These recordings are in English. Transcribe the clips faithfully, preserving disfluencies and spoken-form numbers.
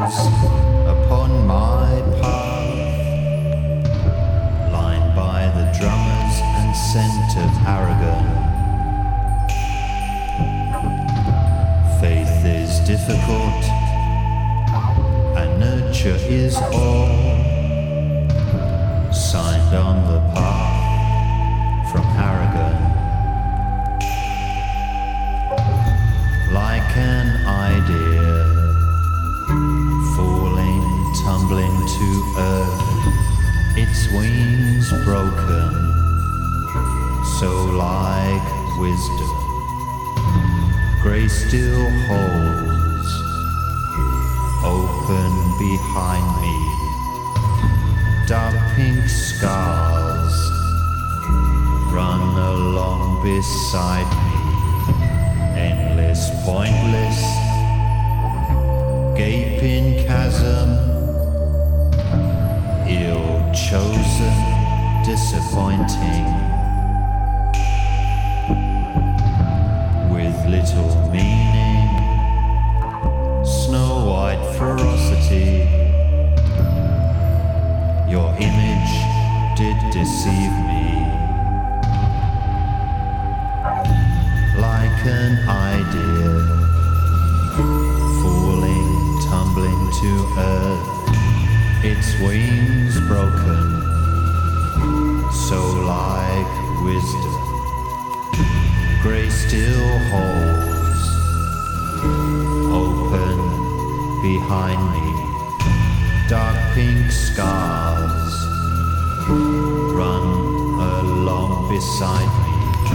shadows upon my path, lined by the drummers and scent of Aragon. Faith is difficult, and nurture is all, signed on the path from Aragon. Like an idea, falling, tumbling to earth, its wings broken, so like wisdom, grace still holds, open behind me, dark pink scars run along beside me. Endless, pointless, gaping chasm, ill-chosen, disappointing, with little meaning, snow-white ferocity. Your image did deceive me. Like an idea, falling, tumbling to earth, its wings broken, so like wisdom, grace still holds, open behind me, dark pink scars run along beside me.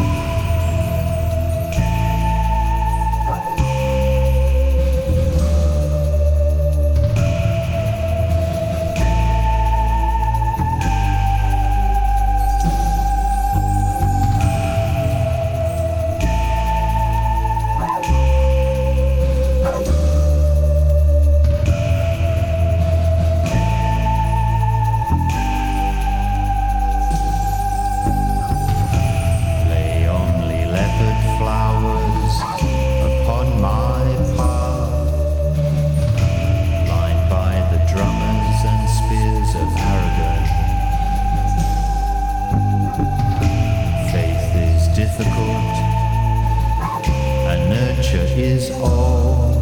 Difficult, and nurture is all,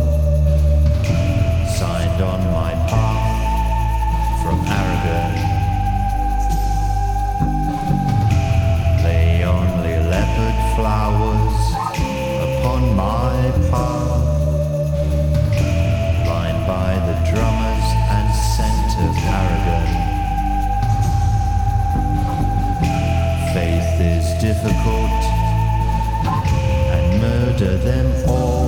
signed on my path from Aragon. Lay only leopard flowers upon my path, lined by the drummers and scent of Aragon. Faith is difficult, and murder them all.